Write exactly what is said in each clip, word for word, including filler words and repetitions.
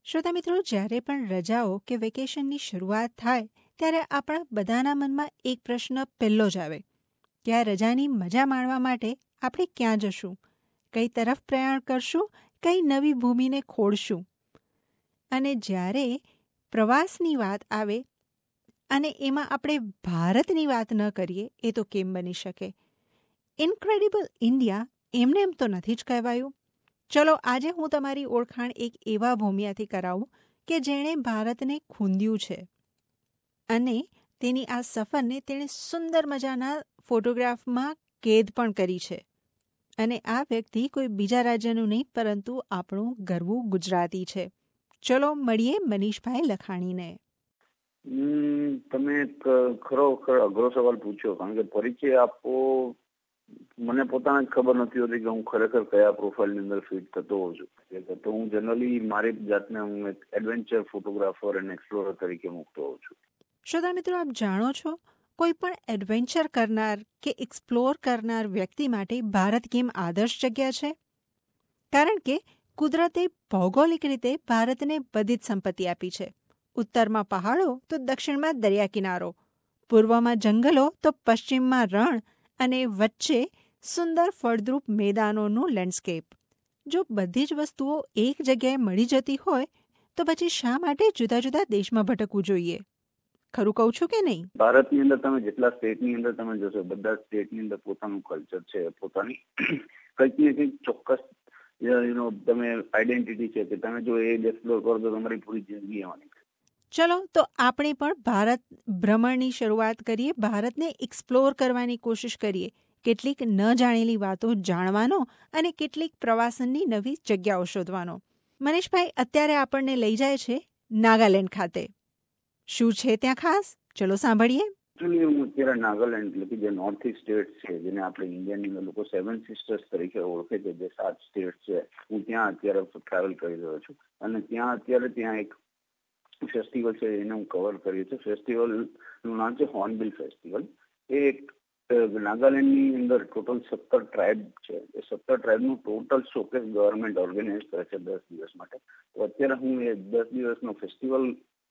શ્રોતા મિત્રો, જ્યારે પણ રજાઓ કે વેકેશનની શરૂઆત થાય ત્યારે આપણા બધાના મનમાં એક પ્રશ્ન પહેલો જ આવે કે આ રજાની મજા માણવા માટે આપણે ક્યાં જશું, કઈ તરફ પ્રયાણ કરશું, કઈ નવી ભૂમિને ખોળશું. અને જ્યારે પ્રવાસની વાત આવે અને એમાં આપણે ભારતની વાત ન કરીએ એ તો કેમ બની શકે? ઇન્ક્રેડિબલ ઇન્ડિયા એમને એમ તો નથી જ કહેવાયું. ચલો આજે હું તમારી ઓળખાણ એક એવા ભૂમિયાથી કરાવું કે જેણે ભારતને ખૂંદ્યું છે અને તેની આ સફરને તેણે સુંદર મજાના ફોટોગ્રાફમાં કેદ પણ કરી છે. અને આ વ્યક્તિ કોઈ બીજા રાજ્યનું નહીં પરંતુ આપણું ગરવું ગુજરાતી છે. ચલો મળીએ મનીષભાઈ લખાણીને. તમે ખરો અઘરો સવાલ પૂછ્યો, કારણ કે પરિચય આપવો મને પોતાને જ ખબર નથી હોતી કે હું ખરેખર કયા પ્રોફાઇલની અંદર ફિટ થતો હોઉં છું. તો હું જનરલી મારી જાતને હું એક એડવેન્ચર ફોટોગ્રાફર અને એક્સપ્લોરર તરીકે મૂકતો હોઉં છું. શ્રોતા મિત્રો, આપ જાણો છો કોઈ પણ એડવેન્ચર કરનાર કે એક્સપ્લોર કરનાર વ્યક્તિ માટે ભારત કેમ આદર્શ જગ્યા છે? કારણ કે કુદરતે ભૌગોલિક રીતે ભારતને બધી જ સંપત્તિ આપી છે. ઉત્તરમાં પહાડો તો દક્ષિણમાં દરિયા કિનારો, પૂર્વમાં જંગલો તો પશ્ચિમમાં રણ અને વચ્ચે સુંદર ફળદ્રુપ મેદાનોનું લેન્ડસ્કેપ. જો બધી જ વસ્તુઓ એક જગ્યાએ મળી જતી હોય તો પછી શા માટે જુદા જુદા દેશમાં ભટકવું જોઈએ? ખરું કહું છું કે નહીં? ભારતની અંદર તમે જેટલા સ્ટેટની અંદર તમે જોશો, બધા સ્ટેટની અંદર પોતાનું કલ્ચર છે, પોતાની કંઈક ને કંઈક ચોક્કસ યુ તમે આઈડેન્ટિટી છે કે તમે જો એ એક્સપ્લોર કરો તો તમારી પૂરી જિંદગી આવવાની. ચલો તો આપણે પણ ભારત ભ્રમણની શરૂઆત કરીએ, ભારતને એક્સપ્લોર કરવાની કોશિશ કરીએ, કેટલીક ન જાણેલી વાતો જાણવાનો અને કેટલીક પ્રવાસનની નવી જગ્યાઓ શોધવાનો. મનીષભાઈ અત્યારે આપણને લઈ જાય છે નાગાલેન્ડ ખાતે. શું છે ત્યાં ખાસ? ચલો સાંભળીએ. એકચ્યુઅલી હું અત્યારે નાગાલેન્ડ, એટલે કે જે નોર્થ ઇસ્ટ સ્ટેટ છે, જેને આપણે ઇન્ડિયાની લોકો સેવન સિસ્ટર્સ તરીકે ઓળખે છે, જે સાત સ્ટેટ છે, હું ત્યાં અત્યારે ટ્રાવેલ કરી રહ્યો છું. અને ત્યાં અત્યારે ત્યાં એક ફેસ્ટિવલ છે એને હું કવર કર્યું છે. ફેસ્ટિવલનું નામ છે હોર્નબિલ ફેસ્ટિવલ. એ એક નાગાલેન્ડની અંદર ટોટલ સત્તર ટ્રાઇબ છે. એ સત્તર ટ્રાઇબનું ટોટલ શોકેસ ગવર્મેન્ટ ઓર્ગેનાઇઝ કરે છે દસ દિવસ માટે. તો અત્યારે હું એ દસ દિવસનો ફેસ્ટિવલ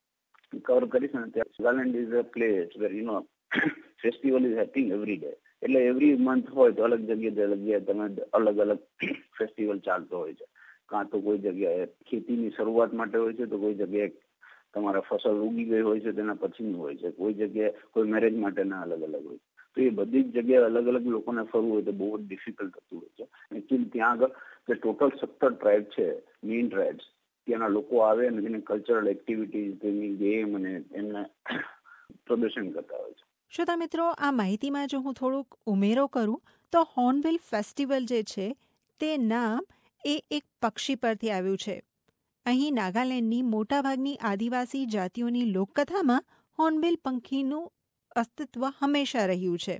કવર કરીશ ને ત્યાં Nagaland is a place where you know festival is happening every day. એટલે એવરી મંથ હોય તો અલગ જગ્યાએ અલગ જગ્યાએ તમે અલગ અલગ ફેસ્ટિવલ ચાલતો હોય છે. કાં તો કોઈ જગ્યાએ ખેતીની શરૂઆત માટે હોય છે, તો કોઈ જગ્યાએ તમારા ફસલ ઉગી ગઈ હોય છે તેના પછીનું હોય છે, કોઈ જગ્યાએ કોઈ મેરેજ માટેના અલગ અલગ હોય. તો એ બધી જ જગ્યાએ અલગ અલગ લોકોને ફરવું હોય તો બહુ જ ડિફિકલ્ટ થતું હોય છે. એકચ્યુઅલી ત્યાં આગળ જે ટોટલ સત્તર ટ્રાઇબ છે, મેઇન ટ્રાઇબ્સ, ત્યાંના લોકો આવે અને તેની કલ્ચરલ એક્ટિવિટીઝ, તેની ગેમ અને એમને પ્રદર્શન કરતા હોય છે. શ્રોતા મિત્રો, આ માહિતીમાં જો હું થોડુંક ઉમેરો કરું તો હોર્નબિલ ફેસ્ટિવલ જે છે તે નામ એ એક પક્ષી પરથી આવ્યું છે. અહીં નાગાલેન્ડની મોટાભાગની આદિવાસી જાતિઓની લોકકથામાં હોર્નબિલ પંખીનું અસ્તિત્વ હંમેશા રહ્યું છે.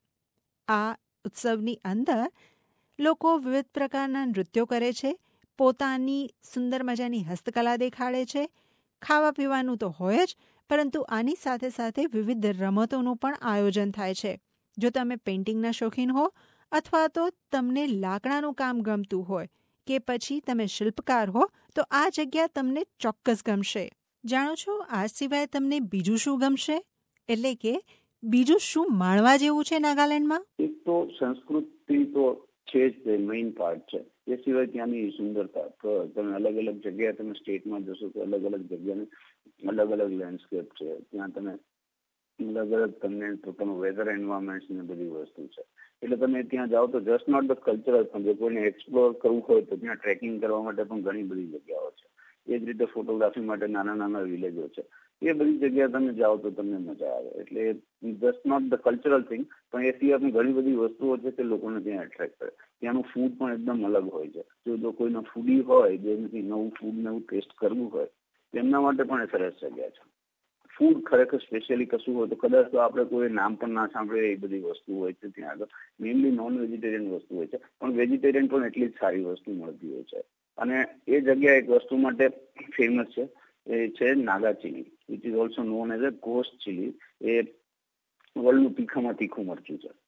આ ઉત્સવની અંદર લોકો વિવિધ પ્રકારના નૃત્યો કરે છે, પોતાની સુંદર મજાની હસ્તકલા દેખાડે છે. ખાવા પીવાનું તો હોય જ, પરંતુ આની સાથે સાથે વિવિધ રમતોનું પણ આયોજન થાય છે. જો તમે પેઇન્ટિંગના શોખીન હો અથવા તો તમને લાકડાનું કામ ગમતું હોય કે પછી તમે શિલ્પકાર હો તો આ જગ્યા તમને ચોક્કસ ગમશે. જાણો છો, આ સિવાય તમને બીજું શું ગમશે? એટલે કે બીજું શું માણવા જેવું છે નાગાલેન્ડમાં? એક તો સંસ્કૃતિ તો છે જ, તે મેઇન પાર્ટ છે. એ સિવાય ત્યાંની સુંદરતા, તમે અલગ અલગ જગ્યાએ તમે સ્ટેટમાં જશો તો અલગ અલગ જગ્યાને અલગ અલગ લેન્ડસ્કેપ છે. ત્યાં તમે અલગ અલગ તમને પોતાનું વેધર એન્વાયરમેન્ટ ને બધી વસ્તુ છે. એટલે તમે ત્યાં જાઓ તો જસ્ટ નોટ ધ કલ્ચરલ, પણ જો કોઈને એક્સપ્લોર કરવું હોય તો ત્યાં ટ્રેકિંગ કરવા માટે પણ ઘણી બધી જગ્યાઓ છે. એ જ રીતે ફોટોગ્રાફી માટે નાના નાના વિલેજો છે. એ બધી જગ્યાએ તમે જાઓ તો તમને મજા આવે. એટલે just not the cultural thing, પણ એ સિવાય પણ ઘણી બધી વસ્તુઓ છે કે લોકોને ત્યાં એટ્રેક્ટ કરે. ત્યાંનું ફૂડ પણ એકદમ અલગ હોય છે. જો જો કોઈનો ફૂડી હોય, જેનાથી નવું ફૂડ ને એવું ટેસ્ટ કરવું હોય, તેમના માટે પણ એ સરસ જગ્યા છે. ફૂડ ખરેખર સ્પેશિયલી કશું હોય તો કદાચ તો આપણે કોઈ નામ પણ ના સાંભળે એ બધી વસ્તુ હોય છે ત્યાં આગળ. મેઇનલી નોન વેજીટેરિયન વસ્તુ હોય છે, પણ વેજીટેરિયન પણ એટલી જ સારી વસ્તુ મળતી હોય છે. અને એ જગ્યા એક વસ્તુ માટે ફેમસ છે, એ છે Naga chilli, which is also known as a ghost chilli. એ વર્લ્ડનું તીખામાં તીખું મરચું છે.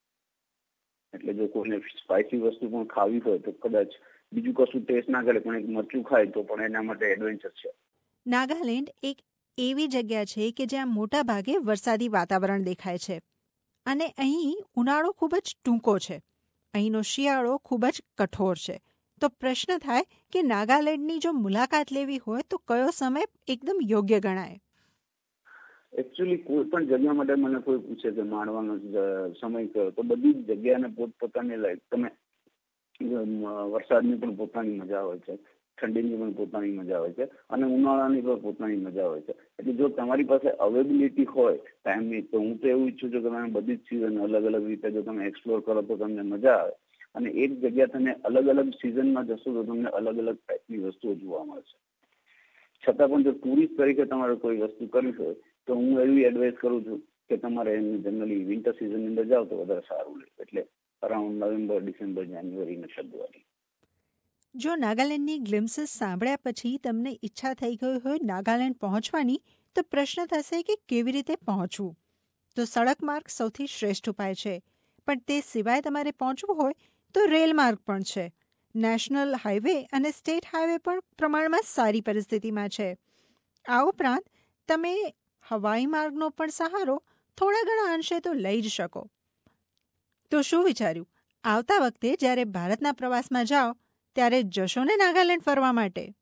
એટલે જો કોઈને સ્પાઇસી વસ્તુ પણ ખાવી હોય તો કદાચ બીજું કશું ટેસ્ટ ના કરે પણ એક મરચું ખાય તો પણ એના માટે એડવેન્ચર છે. નાગાલેન્ડ એક એવી જગ્યા છે કે જ્યાં મોટા ભાગે વરસાદી વાતાવરણ દેખાય છે અને અહીં ઉનાળો ખૂબ જ ટૂંકો છે. અહીંનો શિયાળો ખૂબ જ કઠોર છે. તો પ્રશ્ન થાય કે નાગાલેન્ડની જો મુલાકાત લેવી હોય તો કયો સમય એકદમ યોગ્ય ગણાય? એકચ્યુઅલી કોઈ પણ જગ્યા માટે મને કોઈ પૂછે કે માણવાનો સમય કયો, તો બધી જ જગ્યાને પોતપોતાની લાયક. તમે વરસાદની પણ પોતાની મજા હોય છે, ઠંડીની પણ પોતાની મજા હોય છે અને ઉનાળાની પણ પોતાની મજા હોય છે. એટલે જો તમારી પાસે અવેબિલિટી હોય ટાઈમની, તો હું તો એવું ઈચ્છું છું કે તમે બધી જ સિઝન અલગ અલગ રીતે જો તમે એક્સપ્લોર કરો તો તમને મજા આવે. અને એક જગ્યા તમે અલગ અલગ સિઝનમાં જશો તો તમને અલગ અલગ ટાઈપની વસ્તુઓ જોવા મળશે. છતાં પણ જો ટુરિસ્ટ તરીકે તમારે કોઈ વસ્તુ કરવી હોય તો હું એવી એડવાઇસ કરું છું કે તમારે જનરલી વિન્ટર સિઝનની અંદર જાઓ તો વધારે સારું રહે. એટલે અરાઉન્ડ નવેમ્બર, ડિસેમ્બર, જાન્યુઆરી અને ફેબ્રુઆરી. જો નાગાલેન્ડની ગ્લિમ્સીસ સાંભળ્યા પછી તમને ઈચ્છા થઈ ગઈ હોય નાગાલેન્ડ પહોંચવાની, તો પ્રશ્ન થશે કે કેવી રીતે પહોંચવું. તો સડક માર્ગ સૌથી શ્રેષ્ઠ ઉપાય છે, પણ તે સિવાય તમારે પહોંચવું હોય તો રેલ માર્ગ પણ છે. નેશનલ હાઈવે અને સ્ટેટ હાઈવે પણ પ્રમાણમાં સારી પરિસ્થિતિમાં છે. આ ઉપરાંત તમે હવાઈ માર્ગનો પણ સહારો થોડા ઘણા અંશે તો લઈ જ શકો. તો શું વિચાર્યું, આવતા વખતે જ્યારે ભારતના પ્રવાસમાં જાઓ ત્યારે જશો ને નાગાલેન્ડ ફરવા માટે?